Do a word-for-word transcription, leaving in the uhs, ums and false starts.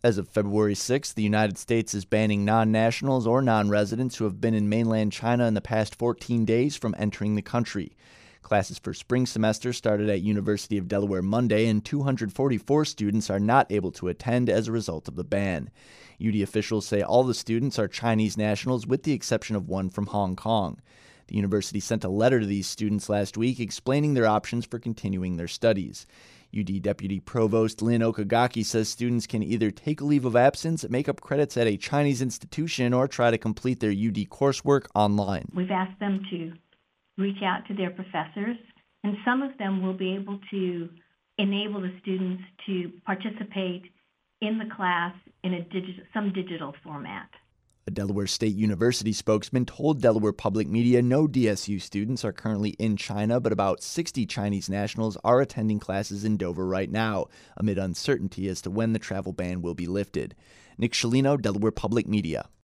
As of February sixth, the United States is banning non-nationals or non-residents who have been in mainland China in the past fourteen days from entering the country. Classes for spring semester started at University of Delaware Monday, and two hundred forty-four students are not able to attend as a result of the ban. U D officials say all the students are Chinese nationals with the exception of one from Hong Kong. The university sent a letter to these students last week explaining their options for continuing their studies. U D Deputy Provost Lynn Okagaki says students can either take a leave of absence, make up credits at a Chinese institution, or try to complete their U D coursework online. We've asked them to reach out to their professors, and some of them will be able to enable the students to participate in the class in a digital, some digital format. A Delaware State University spokesman told Delaware Public Media no D S U students are currently in China, but about sixty Chinese nationals are attending classes in Dover right now, amid uncertainty as to when the travel ban will be lifted. Nick Scialino, Delaware Public Media.